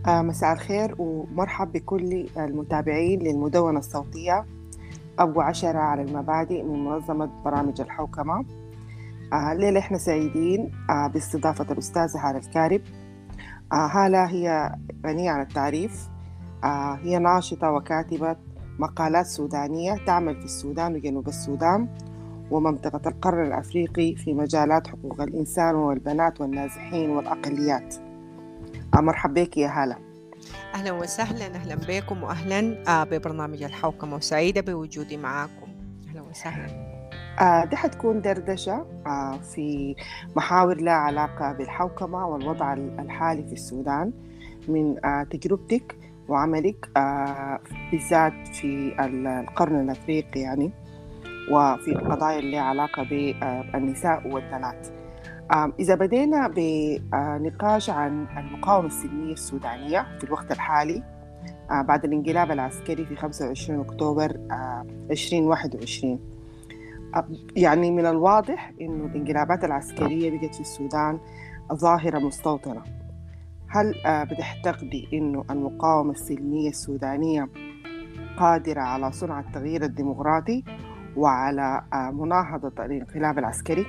مساء الخير ومرحب بكل المتابعين للمدونة الصوتية أبو 10 على المبادئ من منظمة برامج الحوكمة. الليلة إحنا سعيدين باستضافة الأستاذة هالة الكارب. هالة هي غنية عن التعريف. هي ناشطة وكاتبة مقالات سودانية تعمل في السودان وجنوب السودان ومنطقة القرن الأفريقي في مجالات حقوق الإنسان والبنات والنازحين والأقليات. مرحبا بك يا هالة. أهلا وسهلا، أهلا بكم وأهلا ببرنامج الحوكمة، وسعيدة بوجودي معاكم. أهلا وسهلا. دي حتكون دردشة في محاور لها علاقة بالحوكمة والوضع الحالي في السودان من تجربتك وعملك بالذات في القرن الأفريقي يعني، وفي القضايا اللي لها علاقة بالنساء والبنات. إذا بدينا بنقاش عن المقاومة السلمية السودانية في الوقت الحالي بعد الانقلاب العسكري في 25 أكتوبر 2021، يعني من الواضح إنه الانقلابات العسكرية بقت في السودان ظاهرة مستوطنة. هل بتعتقدي إنه المقاومة السلمية السودانية قادرة على صنع التغيير الديمقراطي وعلى مناهضة الانقلاب العسكري؟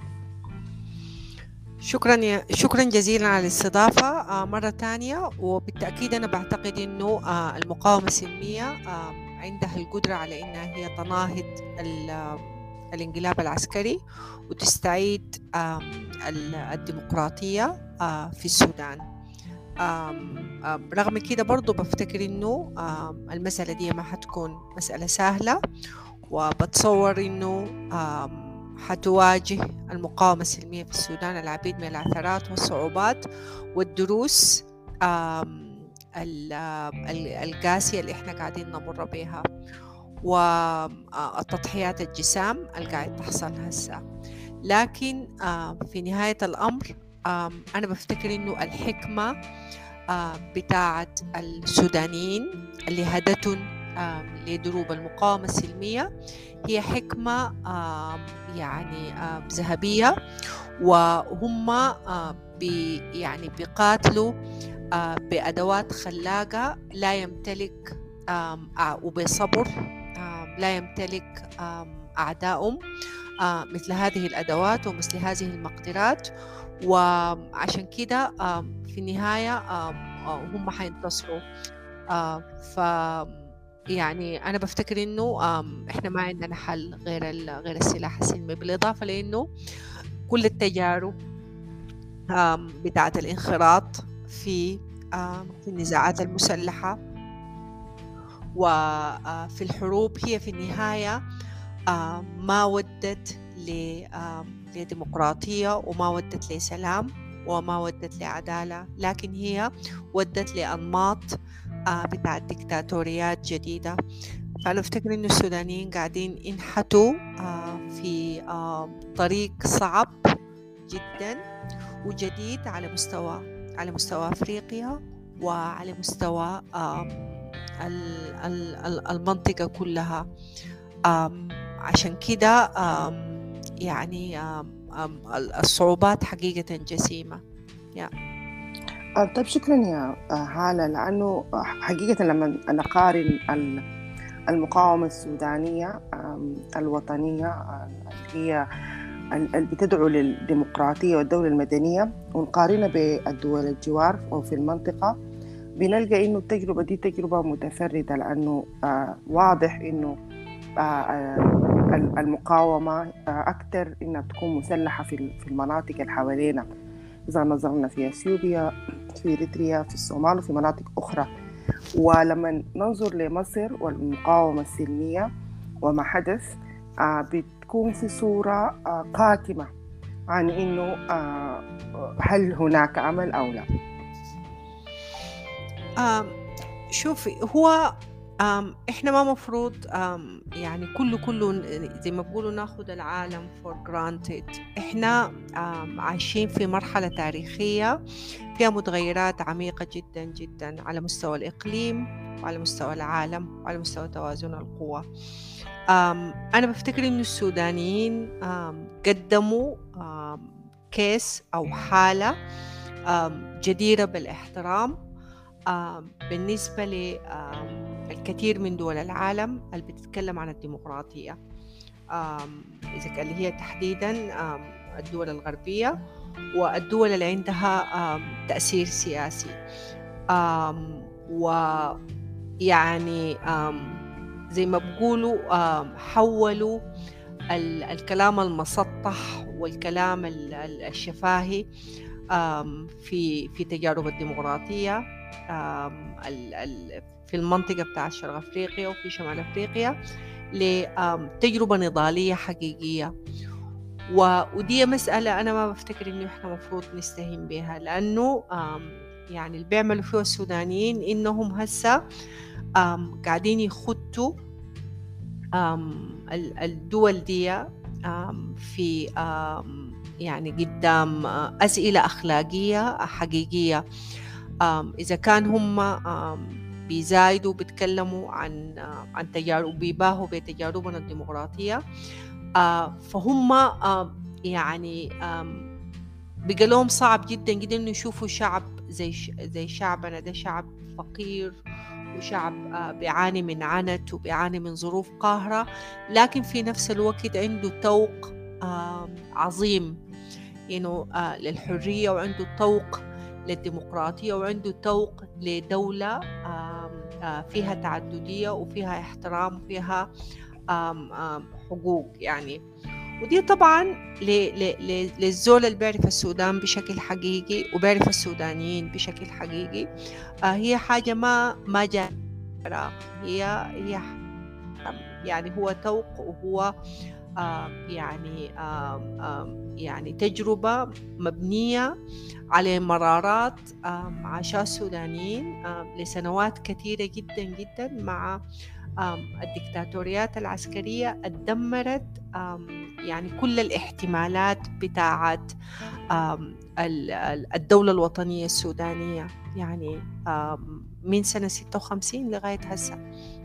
شكرا جزيلا على الاستضافة مرة تانية. وبالتأكيد أنا بعتقد أنه المقاومة السلمية عندها القدرة على أنها هي تناهض الانقلاب العسكري وتستعيد الديمقراطية في السودان. رغم كده برضو بفتكر أنه المسألة دي ما حتكون مسألة سهلة، وبتصور أنه حتواجه المقاومة السلمية في السودان العديد من العثرات والصعوبات والدروس القاسية اللي احنا قاعدين نمر بها، والتضحيات الجسام اللي قاعد تحصل هسه. لكن في نهاية الأمر أنا بفتكر إنه الحكمة بتاعت السودانيين اللي هدتهم لدروب المقاومة السلمية هي حكمة يعني ذهبية، وهم يعني بيقاتلوا بأدوات خلاقة لا يمتلك وبصبر لا يمتلك أعدائهم مثل هذه الأدوات ومثل هذه المقدرات. وعشان كده في النهاية هم حينتصروا. ف يعني أنا بفتكر إنه إحنا ما عندنا حل غير السلاح السلمي، بالإضافة لأنه كل التجارب بتاعة الانخراط في النزاعات المسلحة وفي الحروب هي في النهاية ما ودت لديمقراطية وما ودت لسلام وما ودت لعدالة، لكن هي ودت لأنماط بتاع ديكتاتوريات جديدة. فأنا أفتكر إنه السودانيين قاعدين ينحتوا في طريق صعب جدا وجديد على مستوى أفريقيا وعلى مستوى المنطقة كلها. عشان كده يعني الصعوبات حقيقة جسيمة. طيب شكرا يا هالة، لأنه حقيقة لما نقارن المقاومة السودانية الوطنية اللي هي اللي بتدعو للديمقراطية والدولة المدنية ونقارنها بالدول الجوار أو في المنطقة، بنلقى إنه التجربة دي تجربة متفردة، لأنه واضح إنه المقاومة أكثر إنها تكون مسلحة في المناطق اللي حوالينا، إذا نظرنا في أثيوبيا، في إريتريا، في الصومال وفي مناطق أخرى. ولما ننظر لمصر والمقاومة السلمية وما حدث بتكون في صورة قاتمة عن إنه هل هناك أمل أو لا. شوفي، هو إحنا ما مفروض يعني كله زي ما بقولوا ناخد العالم for granted. إحنا عايشين في مرحلة تاريخية فيها متغيرات عميقة جدا جدا على مستوى الإقليم وعلى مستوى العالم وعلى مستوى توازن القوى. أنا بفتكر إنه السودانيين قدموا كيس أو حالة جديرة بالاحترام بالنسبة للكثير من دول العالم اللي بتتكلم عن الديمقراطية، إذا كان اللي هي تحديدا الدول الغربية والدول اللي عندها تأثير سياسي، ويعني زي ما بقولوا حولوا الكلام المسطح والكلام الشفاهي في تجارب الديمقراطية في المنطقة بتاع شرق أفريقيا وفي شمال أفريقيا لتجربة نضالية حقيقية. ودي مسألة أنا ما بفتكر إنه إحنا مفروض نستهين بها، لأنه يعني اللي بيعملوا فيه السودانيين إنهم هسه قاعدين يخطوا الدول دي في يعني قدام أسئلة أخلاقية حقيقية. إذا كان هم بيزايدوا بيتكلموا عن تجارب، بيباهوا بتجاربنا الديمقراطية، فهم يعني بقى لهم صعب جدا جدا إنه يشوفوا شعب زي شعبنا ده، شعب فقير وشعب بيعاني من عنت وبيعاني من ظروف قاهرة، لكن في نفس الوقت عنده توق عظيم للحرية، وعنده توق للديمقراطية، وعنده توق لدولة فيها تعددية وفيها احترام وفيها حقوق يعني. ودي طبعا للزول اللي بيعرف السودان بشكل حقيقي وبيعرف السودانيين بشكل حقيقي، هي حاجة ما جاء، هي يعني هو توق، وهو يعني تجربة مبنية على مرارات عاشها السودانيين لسنوات كثيرة جدا جدا مع الدكتاتوريات العسكرية دمرت يعني كل الاحتمالات بتاعت الدولة الوطنية السودانية، يعني من سنة 56 لغاية هسه.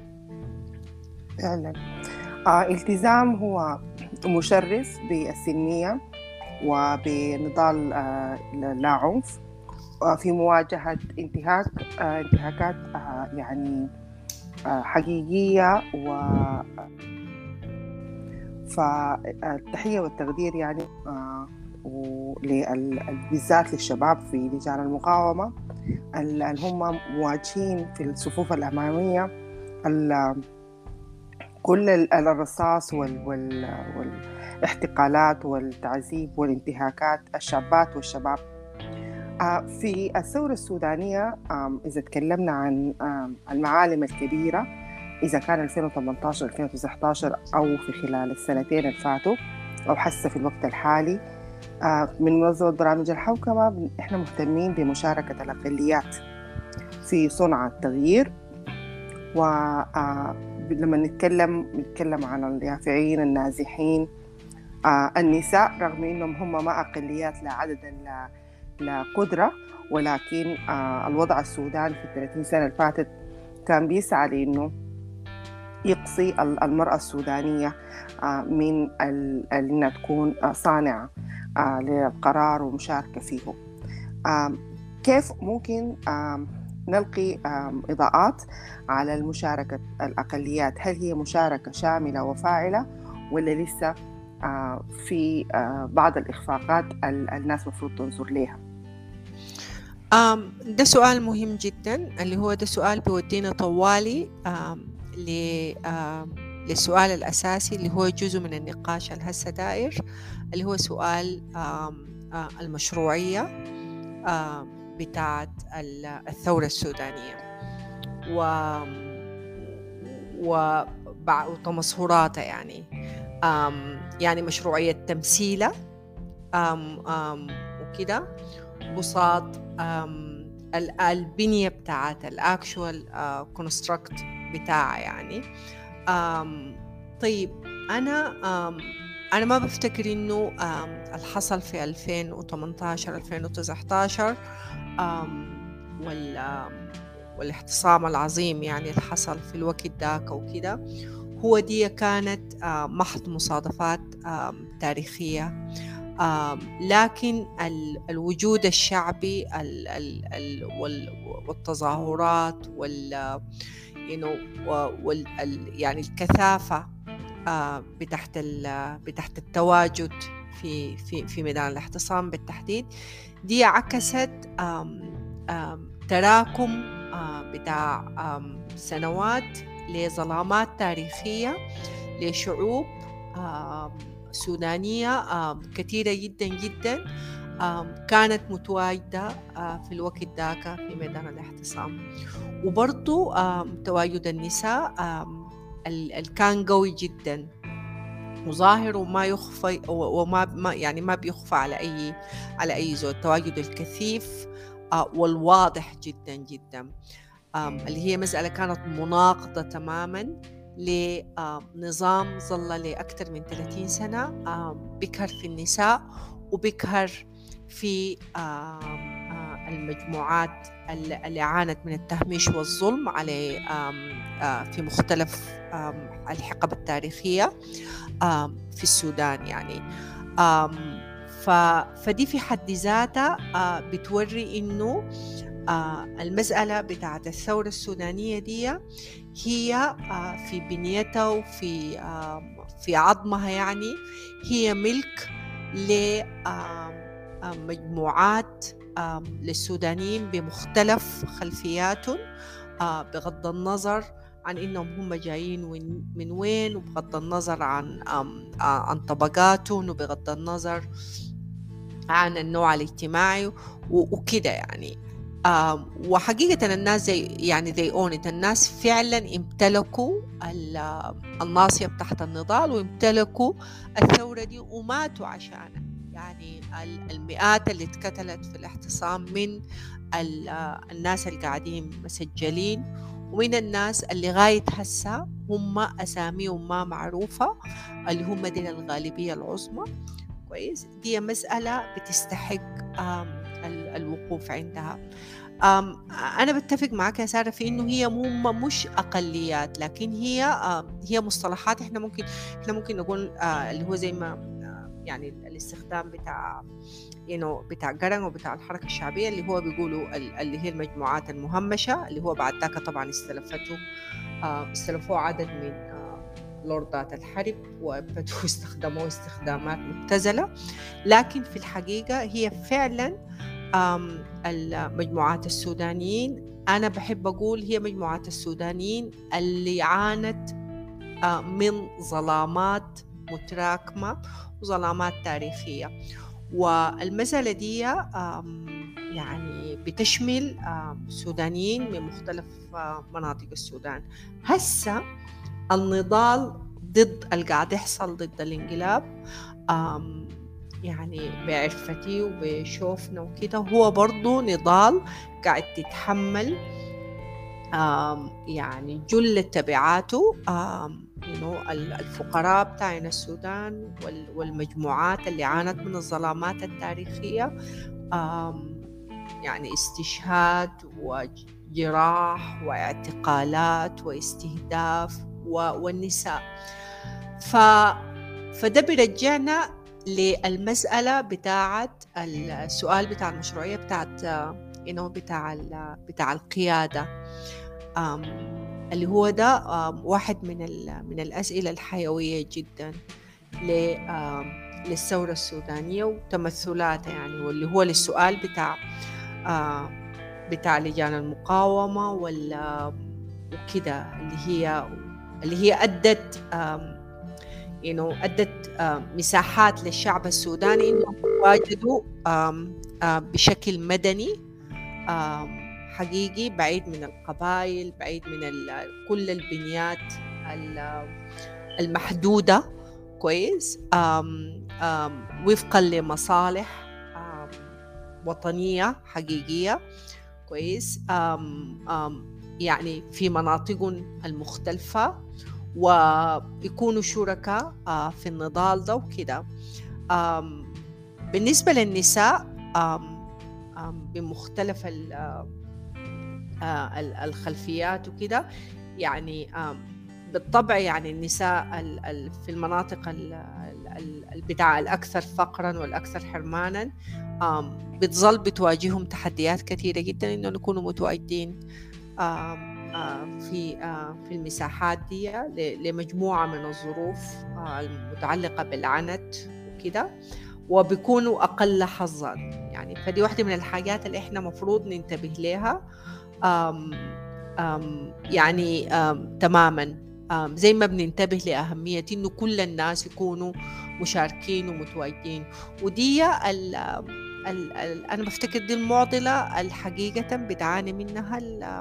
فعلا التزام هو مشرف بالسلمية وبنضال لا عنف في مواجهة انتهاكات يعني حقيقية. فالتحية والتقدير يعني بالذات للشباب في لجان المقاومة اللي هم مواجهين في الصفوف الأمامية كل الرصاص والاحتقالات والتعذيب والانتهاكات الشابات والشباب. في الثورة السودانية إذا تكلمنا عن المعالم الكبيرة، إذا كان 2018 2019 أو في خلال السنتين اللي فاتوا أو حتى في الوقت الحالي، من منظمة برامج الحوكمة إحنا مهتمين بمشاركة الأقليات في صنع التغيير. ولما نتكلم عن اليافعين النازحين النساء، رغم إنهم هم ما أقليات لا عددا لا قدرة، ولكن الوضع السوداني في 30 سنة اللي فاتت كان بيسعى لأنه يقصي المرأة السودانية من أنها تكون صانعة للقرار ومشاركة فيه. كيف ممكن نلقي إضاءات على المشاركة الأقليات؟ هل هي مشاركة شاملة وفاعلة ولا لسه في بعض الإخفاقات الناس مفروض تنظر لها؟ ده سؤال مهم جدا، اللي هو ده سؤال بيودينا طوالي للسؤال الأساسي اللي هو جزء من النقاش الهسه دائر، اللي هو سؤال المشروعية بتاعت الثورة السودانية وتمظهراتها، يعني مشروعية تمثيلها وكده بساط البنية بتاعت الأكشوال كونستراكت بتاعها يعني. طيب أنا ما بفتكر إنه الحصل في 2018 2019 والاحتصام العظيم يعني اللي حصل في الوقت داك وكده، هو دي كانت محض مصادفات تاريخية لكن الوجود الشعبي والتظاهرات يعني الكثافة بتحت التواجد في ميدان الاعتصام بالتحديد، دي عكست تراكم بتاع سنوات لظلامات تاريخية لشعوب سودانية كثيرة جدا جدا كانت متواجدة في الوقت ذاك في ميدان الاعتصام. وبرضو تواجد النساء كان قوي جدا وظاهر وما يخفى وما يعني ما بيخفى على أي زول. التواجد الكثيف والواضح جدا جدا اللي هي مسألة كانت مناقضة تماما لنظام ظل لأكثر من 30 سنة بكر في النساء وبكر في المجموعات اللي عانت من التهميش والظلم على في مختلف الحقب التاريخية في السودان يعني. فدي في حد ذاتها بتوري إنه المسألة بتاعت الثورة السودانية دي هي في بنيتها وفي في عظمها يعني هي ملك لمجموعات للسودانيين بمختلف خلفياتهم بغض النظر عن إنهم هم جايين من وين، وبغض النظر عن طبقاتهم، وبغض النظر عن النوع الاجتماعي وكده يعني. وحقيقة الناس زي own it. الناس فعلا امتلكوا الناصية تحت النضال وامتلكوا الثورة دي وماتوا عشانها. يعني المئات اللي اتقتلت في الاعتصام من الناس اللي قاعدين مسجلين ومن الناس اللي غاية هسه هم أساميهم ما معروفة، اللي هم دي الغالبية العظمى. كويس، دي مسألة بتستحق الوقوف عندها. أنا بتفق معك يا سارة في إنه هي مش أقليات، لكن هي مصطلحات إحنا ممكن نقول اللي هو زي ما يعني الاستخدام بتاع قرن وبتاع الحركة الشعبية اللي هو بيقولوا اللي هي المجموعات المهمشة، اللي هو بعد ذاك طبعا استلفوه عدد من لوردات الحرب وبدأوا استخدموه استخدامات مبتذلة. لكن في الحقيقة هي فعلا المجموعات السودانيين، أنا بحب أقول هي مجموعات السودانيين اللي عانت من ظلامات متراكمة وظلامات تاريخية. والمسألة دي يعني بتشمل سودانيين من مختلف مناطق السودان. هسه النضال ضد اللي قاعد يحصل ضد الانقلاب يعني بعرفتي وبشوفنا وكده هو برضو نضال قاعد تتحمل يعني جل تبعاته الفقراء بتاعنا السودان والمجموعات اللي عانت من الظلامات التاريخية، يعني استشهاد وجراح واعتقالات واستهداف والنساء. فده بيرجعنا للمسألة بتاعت السؤال بتاع المشروعية بتاعت بتاع القيادة، اللي هو ده واحد من الأسئلة الحيوية جدا للثورة السودانية وتمثلاتها يعني، واللي هو للسؤال بتاع لجان المقاومة وكده اللي هي أدت مساحات للشعب السوداني إنهم يتواجدوا بشكل مدني حقيقي، بعيد من القبائل، بعيد من كل البنيات المحدودة. كويس، وفقا لمصالح وطنية حقيقية. كويس، يعني في مناطقهم المختلفة ويكونوا شركاء في النضال ده وكده. بالنسبة للنساء بمختلف الخلفيات وكده، يعني بالطبع يعني النساء في المناطق البتاع الأكثر فقرا والأكثر حرمانا بتظل بتواجههم تحديات كثيرة جدا إنه يكونوا متواجدين في المساحات دي لمجموعة من الظروف المتعلقة بالعنت وكده، وبيكونوا أقل حظا يعني. فدي واحدة من الحاجات اللي إحنا مفروض ننتبه لها يعني تماما، زي ما بننتبه لأهمية إنه كل الناس يكونوا مشاركين ومتواجدين. ودي أنا بفتكر دي المعضلة الحقيقة بتعاني منها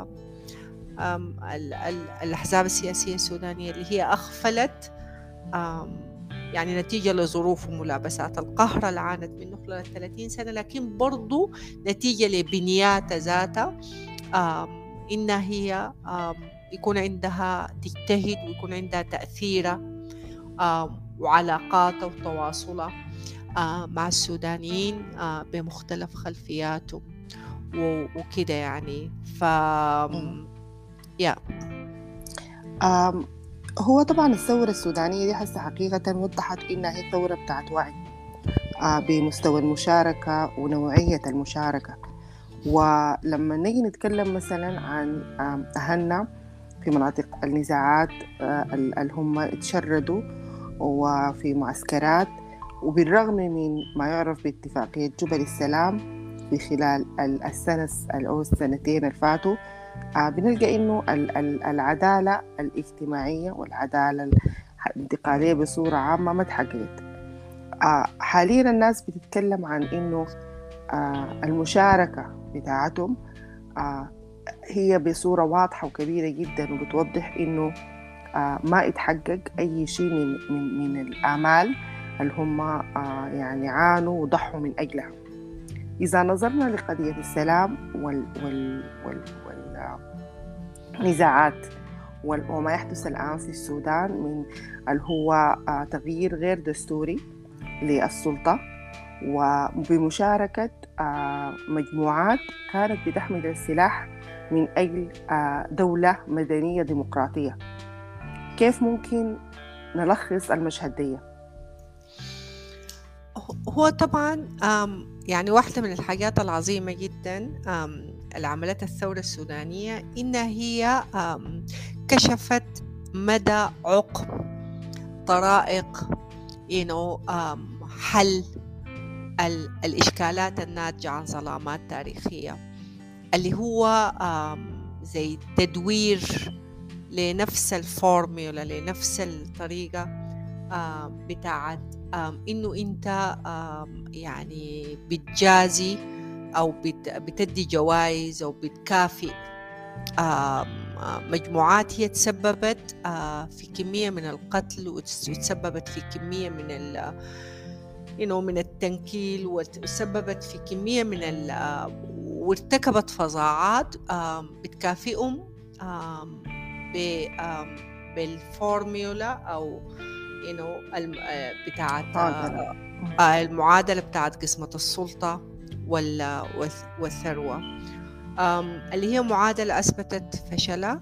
الأحزاب السياسية السودانية، اللي هي أغفلت يعني نتيجة لظروف وملابسات القهر اللي عانت منه خلال 30 سنة، لكن برضو نتيجة لبنيات ذاتها إنها هي يكون عندها تجتهد ويكون عندها تأثير وعلاقات وتواصل مع السودانيين بمختلف خلفياتهم وكده يعني. يا هو طبعا الثورة السودانية دي هسه حقيقة وضحت إنها هي ثورة بتاعت وعي بمستوى المشاركة ونوعية المشاركة. ولما نيجي نتكلم مثلا عن أهلنا في مناطق النزاعات اللي هم اتشردوا وفي معسكرات، وبالرغم من ما يعرف باتفاقية جبل السلام في خلال السنة أو السنتين اللي فاتوا، بنلقى إنه العدالة الاجتماعية والعدالة الانتقالية بصورة عامة ما تحققت. حاليا الناس بتتكلم عن إنه المشاركة بتاعتهم هي بصورة واضحة وكبيرة جدا، وبتوضح إنه ما يتحقق أي شيء من الآمال اللي هم يعني عانوا وضحوا من أجلها. إذا نظرنا لقضية السلام والنزاعات وما يحدث الآن في السودان من اللي هو تغيير غير دستوري للسلطة وبمشاركة مجموعات كانت بتحمل السلاح من أجل دولة مدنية ديمقراطية، كيف ممكن نلخص المشهد دي؟ هو طبعا يعني واحدة من الحاجات العظيمة جدا اللي عملتها الثورة السودانية إنها هي كشفت مدى عقم طرائق حل الإشكالات الناتجة عن ظلامات تاريخية، اللي هو زي تدوير لنفس الفورمولا، لنفس الطريقة بتاعت إنه أنت يعني بتجازي أو بتدي جوائز أو بتكافئ مجموعات هي تسببت في كمية من القتل وتسببت في كمية من التنكيل، وتسببت في كمية من وارتكبت فظاعات بتكافئهم بالفورمولا أو بتاعت المعادلة بتاعت قسمة السلطة والثروة، اللي هي معادلة أثبتت فشلها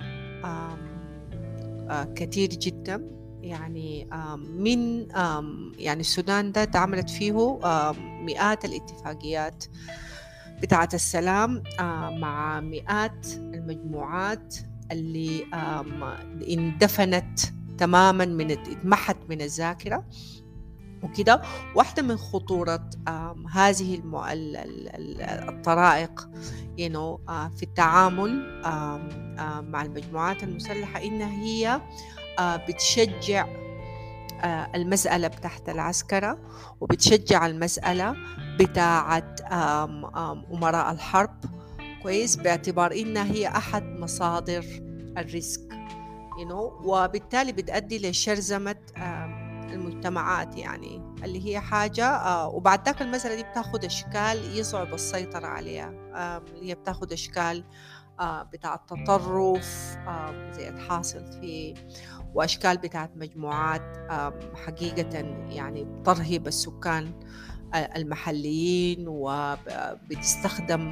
كثير جدا. يعني من يعني السودان ده تعملت فيه مئات الاتفاقيات بتاعت السلام مع مئات المجموعات اللي اندفنت تماما اتمحت من الذاكرة وكده. واحدة من خطورة هذه الطرائق في التعامل مع المجموعات المسلحة إنها هي بتشجع المسألة بتاعت العسكرة، وبتشجع المسألة بتاعت أمراء الحرب كويس، باعتبار إنها هي أحد مصادر الريسك وبالتالي بتؤدي لشرذمة المجتمعات، يعني اللي هي حاجة وبعد ذاك المسألة دي بتاخد أشكال يصعب السيطرة عليها، اللي هي بتاخد أشكال بتاع التطرف زي الحاصل في، وأشكال بتاعت مجموعات حقيقة يعني ترهب السكان المحليين، وبتستخدم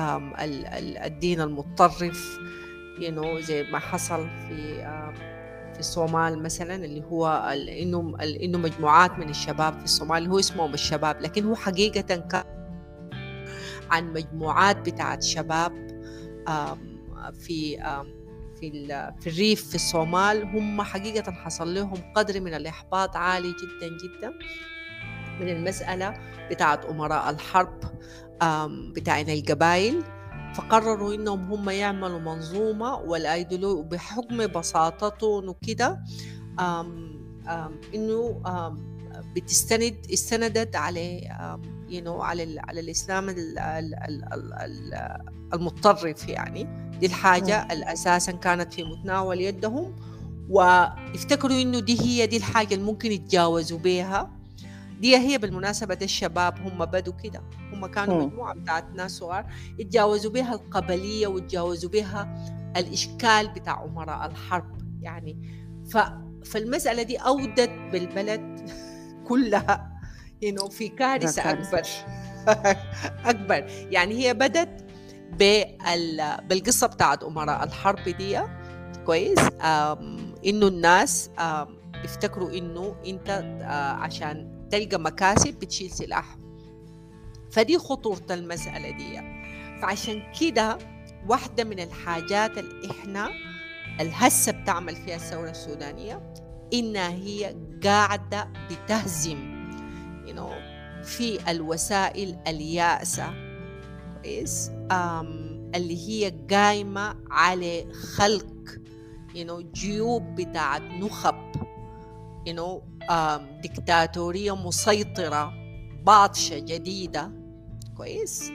الدين المتطرف زي ما حصل في في الصومال مثلا، اللي هو إنه مجموعات من الشباب في الصومال اللي هو اسمهم الشباب، لكن هو حقيقة كان عن مجموعات بتاعت شباب في في الريف في الصومال. هم حقيقة حصل لهم قدر من الإحباط عالي جدا جدا من المسألة بتاعت أمراء الحرب بتاعين القبائل، فقرروا إنهم هم يعملوا منظومة والأيديولوجيا بحكم بساطتهم وكده، إنه استندت على على الإسلام المتطرف. يعني دي الحاجة الأساسا كانت في متناول يدهم، وافتكروا إنه دي الحاجة اللي ممكن يتجاوزوا بيها. دي هي بالمناسبة الشباب هم بدوا كده، هم كانوا مجموعة بتاعت ناس صغار يتجاوزوا بها القبلية ويتجاوزوا بها الإشكال بتاع أمراء الحرب يعني. فالمسألة دي أودت بالبلد كلها في كارثة أكبر أكبر. يعني هي بدت بالقصة بتاعت أمراء الحرب دي، كويس. إنه الناس بيفتكروا إنه أنت عشان تلقى مكاسب بتشيل سلاح، فدي خطورة المسألة دي. فعشان كده واحدة من الحاجات اللي إحنا الهسة بتعمل فيها الثورة السودانية إنها هي قاعدة بتهزم في الوسائل اليائسة، كويس، اللي هي قايمة على خلق جيوب بتاعت نخب ديكتاتورية مسيطرة باطشة جديدة، كويس،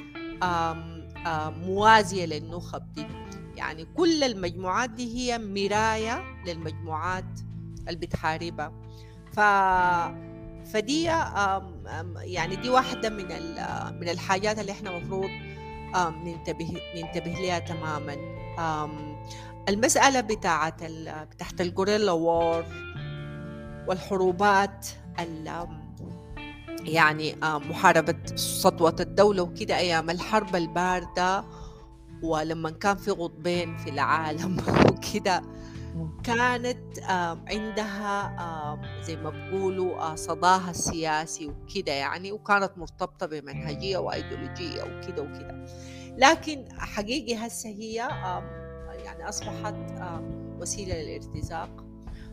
موازية للنخب دي. يعني كل المجموعات دي هي مراية للمجموعات اللي بتحاربها. فدي يعني دي واحدة من الحاجات اللي احنا مفروض ننتبه لها تماما. المسألة بتاعت الجوريلا وور والحروبات يعني محاربة سطوة الدولة وكده أيام الحرب الباردة، ولما كان في قطبين في العالم وكده، كانت عندها زي ما بقولوا صداها السياسي وكده يعني، وكانت مرتبطة بمنهجية وأيديولوجية وكده. لكن حقيقي هسه هي يعني أصبحت وسيلة للارتزاق،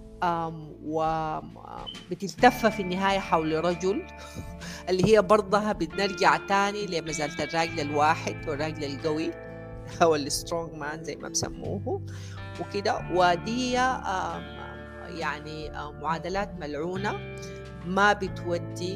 وبتلتف في النهاية حول رجل اللي هي برضها بنرجع تاني لمزالة الراجل الواحد والراجل القوي أو السترونج مان زي ما بسموه وكده. ودي يعني معادلات ملعونة ما بتودي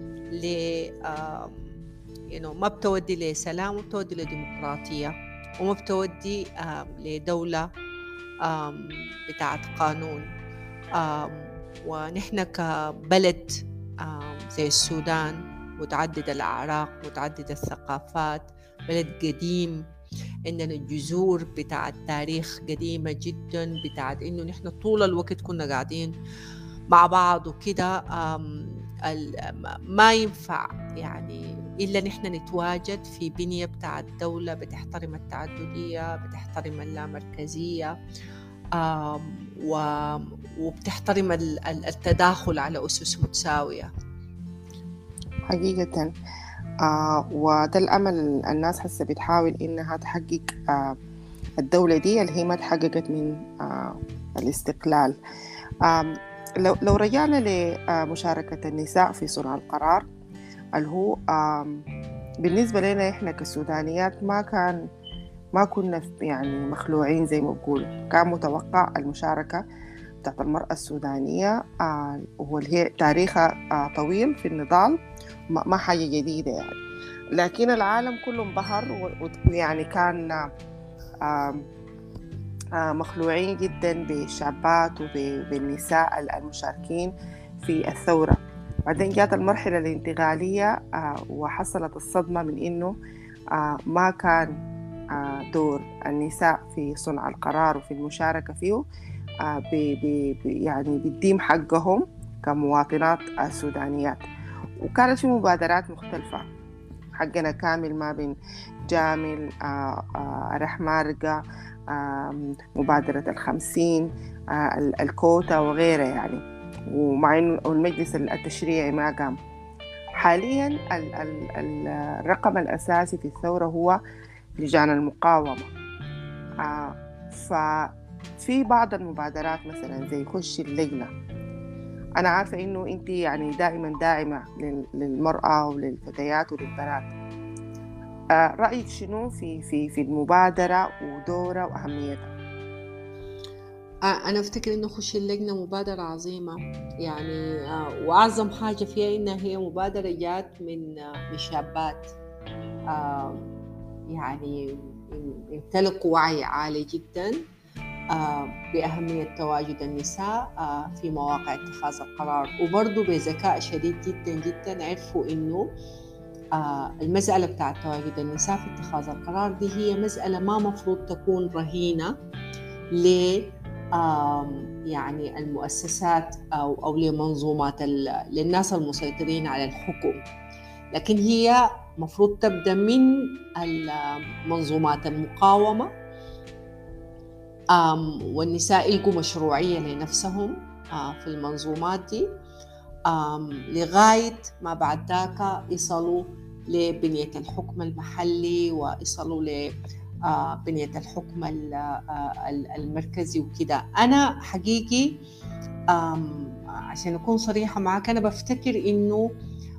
ما بتودي لسلام، وبتودي لديمقراطية، وما بتودي لدولة بتاعت قانون. ونحن كبلد زي السودان متعدد الأعراق متعدد الثقافات، بلد قديم، عندنا الجذور بتاعت تاريخ قديمة جدا، بتاعت إنه نحن طول الوقت كنا قاعدين مع بعض وكده. ما ينفع يعني إلا نحن نتواجد في بنية بتاعت دولة بتحترم التعددية، بتحترم اللامركزية، وبتحترم التداخل على أسس متساوية حقيقة. وده الأمل الناس هسه بتحاول إنها تحقق الدولة دي اللي هي ما تحققت من الاستقلال. لو رجعنا لمشاركة النساء في صنع القرار، اللي هو بالنسبة لنا إحنا كسودانيات ما كنا يعني مخلوعين زي ما بقول. كان متوقع المشاركة بتاعت المرأة السودانية، واللي هي تاريخها طويل في النضال، ما حاجة جديدة يعني. لكن العالم كله انبهر ويعني كان مخلوعين جدا بالشابات وبالنساء المشاركين في الثورة. بعدين جاءت المرحلة الانتقالية وحصلت الصدمة من إنه ما كان دور النساء في صنع القرار وفي المشاركة فيه يعني بالديم حقهم كمواطنات سودانيات. وكانت في مبادرات مختلفة حقنا كامل، ما بين جامل، رحمارقة، مبادرة ال50، الكوتا وغيرها يعني، ومع إنه المجلس التشريعي ما قام. حاليا الرقم الأساسي في الثورة هو لجان المقاومة. ففي بعض المبادرات مثلا زي خش اللجنة. أنا عارفة إنه أنت يعني دائما داعمة للمرأة وللفتيات وللبنات. رأيك شنو في المبادرة ودورها وأهميتها؟ أنا أفتكر إنه خش اللجنة مبادرة عظيمة يعني، وأعظم حاجة فيها إنها هي مبادرة جات من شابات يعني يمتلكوا وعي عالي جدا بأهمية تواجد النساء في مواقع اتخاذ القرار، وبرضو بذكاء شديد جدا جدا عرفوا إنه المسألة بتاعت تواجد النساء في اتخاذ القرار دي هي مسألة ما مفروض تكون رهينة يعني المؤسسات أو لمنظومات للناس المسيطرين على الحكم، لكن هي مفروض تبدأ من منظومات المقاومة، والنساء يلقوا مشروعية لنفسهم في المنظومات دي لغاية ما بعد ذاك يصلوا لبنية الحكم المحلي ويصلوا لبنية الحكم المركزي وكده. أنا حقيقي عشان أكون صريحة معك، أنا بفتكر إنه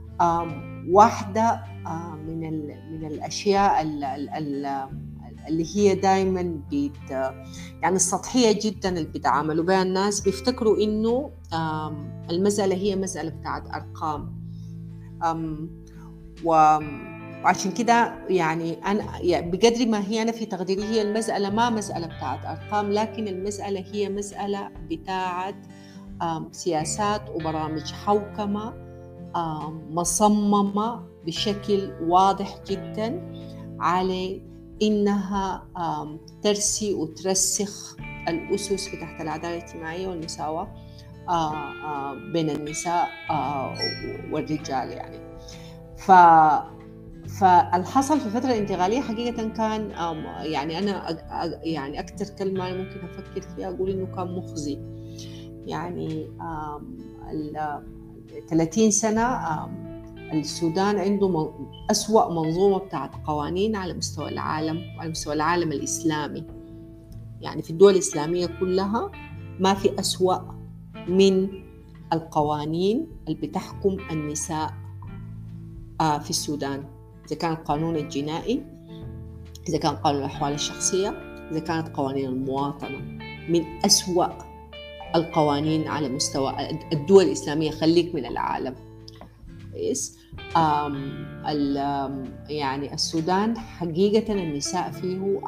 واحدة من الأشياء اللي هي دايما يعني السطحية جدا اللي بيتعاملوا بها الناس، بيفتكروا إنه المسألة هي مسألة بتاعت أرقام، وعشان كده يعني أنا بقدر ما هي أنا في تقديري هي المسألة ما مسألة بتاعت أرقام، لكن المسألة هي مسألة بتاعت سياسات وبرامج حوكمة مصممة بشكل واضح جدا على إنها ترسي وترسخ الأسس تحت العدالة الاجتماعية والمساواة بين النساء والرجال يعني. فالحصل في الفترة الانتقالية حقيقة كان يعني أنا يعني أكثر كلمة ممكن أفكر فيها أقول إنه كان مخزي. يعني 30 سنة السودان عنده أسوأ منظومة بتاعت قوانين على مستوى العالم وعلى مستوى العالم الإسلامي. يعني في الدول الإسلامية كلها ما في أسوأ من القوانين اللي بتحكم النساء في السودان، إذا كان القانون الجنائي، إذا كان قانون الأحوال الشخصية، إذا كانت قوانين المواطنة. من أسوأ القوانين على مستوى الدول الإسلامية، خليك من العالم. يعني السودان حقيقة النساء فيه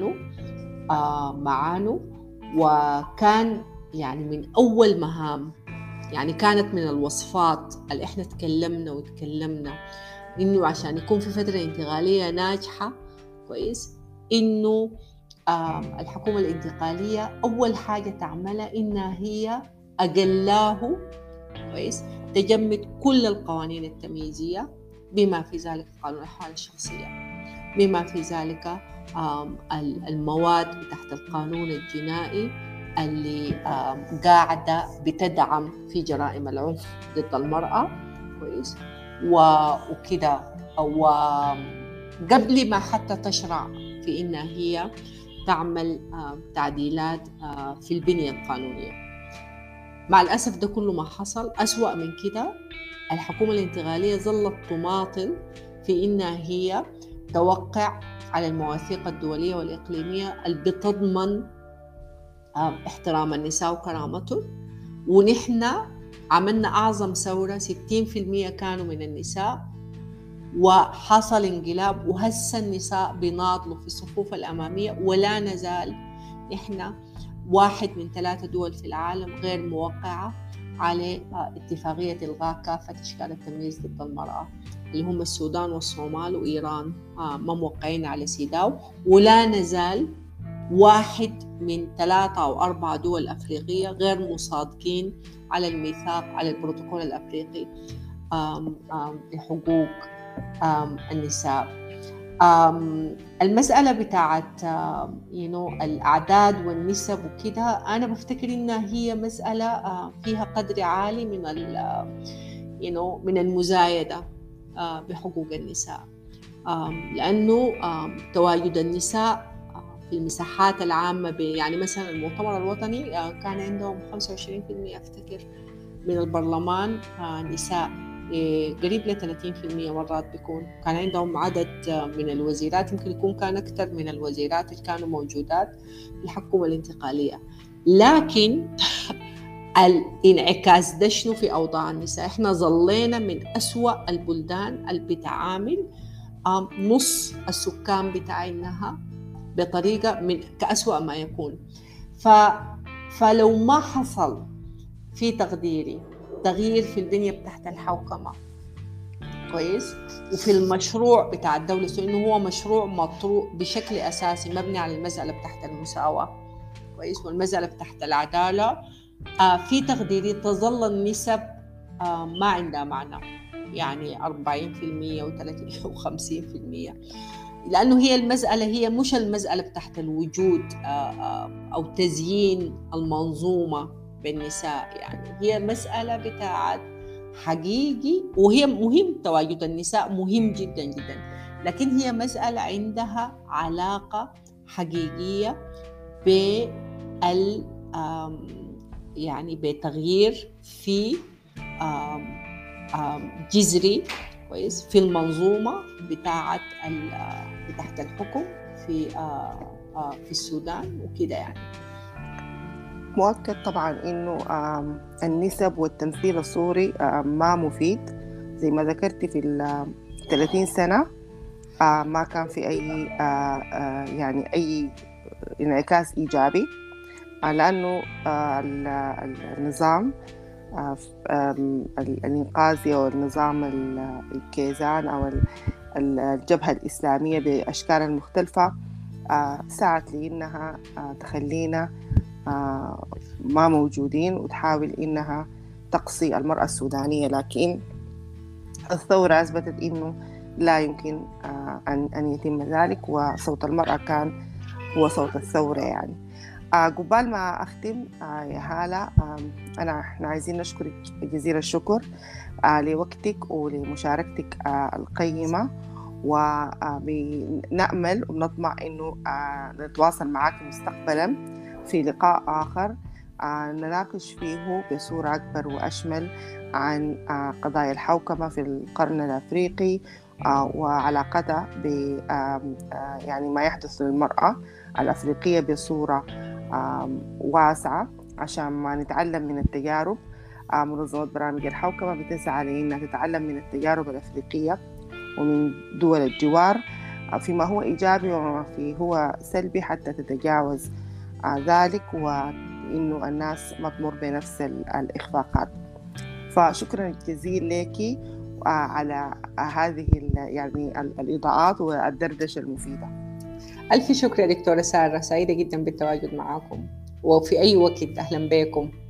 معانوا، وكان يعني من أول مهام، يعني كانت من الوصفات اللي إحنا تكلمنا إنه عشان يكون في فترة انتقالية ناجحة كويس، إنه الحكومة الانتقالية أول حاجة تعملها إنها هي أقلاه كويس تجمد كل القوانين التمييزية، بما في ذلك قانون الأحوال الشخصية، بما في ذلك المواد تحت القانون الجنائي اللي قاعدة بتدعم في جرائم العنف ضد المرأة كويس وكده، وقبل ما حتى تشرع في إنها هي تعمل تعديلات في البنية القانونية. مع الأسف ده كله ما حصل. أسوأ من كده، الحكومة الانتقالية ظلت تماطل في إنها هي توقع على المواثيق الدولية والإقليمية اللي بتضمن احترام النساء وكرامته، ونحن عملنا أعظم ثورة، 60% كانوا من النساء، وحصل انقلاب، وهسه النساء بيناضلوا في الصفوف الأمامية، ولا نزال إحنا 1 من 3 دول في العالم غير موقعة على اتفاقية إلغاء كافة أشكال التمييز ضد المرأة، اللي هم السودان والصومال وإيران ما موقعين على سيداو، ولا نزال 1 من 3 أو 4 دول أفريقية غير مصادقين على الميثاق، على البروتوكول الأفريقي لحقوق النساء. المسألة بتاعت الأعداد والنسب وكده، أنا بفتكر إنها هي مسألة فيها قدر عالي من المزايدة بحقوق النساء، لأنه تواجد النساء في المساحات العامة يعني مثلا المؤتمر الوطني كان عندهم 25% أفتكر من البرلمان نساء، قريب ل 30% مرات بيكون. كان عندهم عدد من الوزيرات يمكن يكون كان أكثر من الوزيرات اللي كانوا موجودات في الحكومة الانتقالية. لكن الانعكاس ده شنو في أوضاع النساء؟ إحنا ظلينا من أسوأ البلدان اللي بتعامل نص السكان بتاعينها بطريقة من كأسوأ ما يكون. فلو ما حصل في تقديري تغيير في البنية بتاعت الحوكمة كويس، وفي المشروع بتاع الدولة، إنه هو مشروع مطروح بشكل أساسي مبني على المسألة بتاعت المساواة كويس والمسألة بتاعت العدالة، في تقديري تظل النسب ما عندها معنى، يعني 40% و30% و50%، لأنه هي المسألة هي مش المسألة بتاعت الوجود أو تزيين المنظومة بالنساء، يعني هي مسألة بتاعت حقيقي، وهي مهم تواجد النساء مهم جدا جدا، لكن هي مسألة عندها علاقة حقيقية يعني بتغيير في جذري كويس في المنظومة بتاعت الحكم في السودان وكده. يعني مؤكد طبعا إنه النسب والتمثيل الصوري ما مفيد، زي ما ذكرتي في 30 سنة ما كان في أي يعني أي انعكاس إيجابي، لأنه النظام الإنقاذي أو النظام الكيزان أو الجبهة الإسلامية بأشكالها المختلفة سعت لإنها تخلينا ما موجودين وتحاول إنها تقصي المرأة السودانية، لكن الثورة أثبتت إنه لا يمكن أن يتم ذلك، وصوت المرأة كان هو صوت الثورة. يعني قبل ما أختم يا هالة، احنا عايزين نشكرك جزيل الشكر لوقتك ولمشاركتك القيمة، ونأمل ونطمع إنه نتواصل معك مستقبلا في لقاء آخر نناقش فيه بصورة أكبر وأشمل عن قضايا الحوكمة في القرن الأفريقي وعلاقتها ب يعني ما يحدث للمرأة الأفريقية بصورة واسعة، عشان ما نتعلم من التجارب. منظمة برامج الحوكمة بتسعى لأنها تتعلم من التجارب الأفريقية ومن دول الجوار فيما هو إيجابي وما فيه هو سلبي، حتى تتجاوز ذلك وإنه الناس ما تمر بنفس الإخفاقات. فشكرا جزيلا لك على هذه يعني الإضاءات والدردشة المفيدة. ألف شكر يا دكتورة سارة، سعيدة جدا بالتواجد معكم، وفي أي وقت أهلا بكم.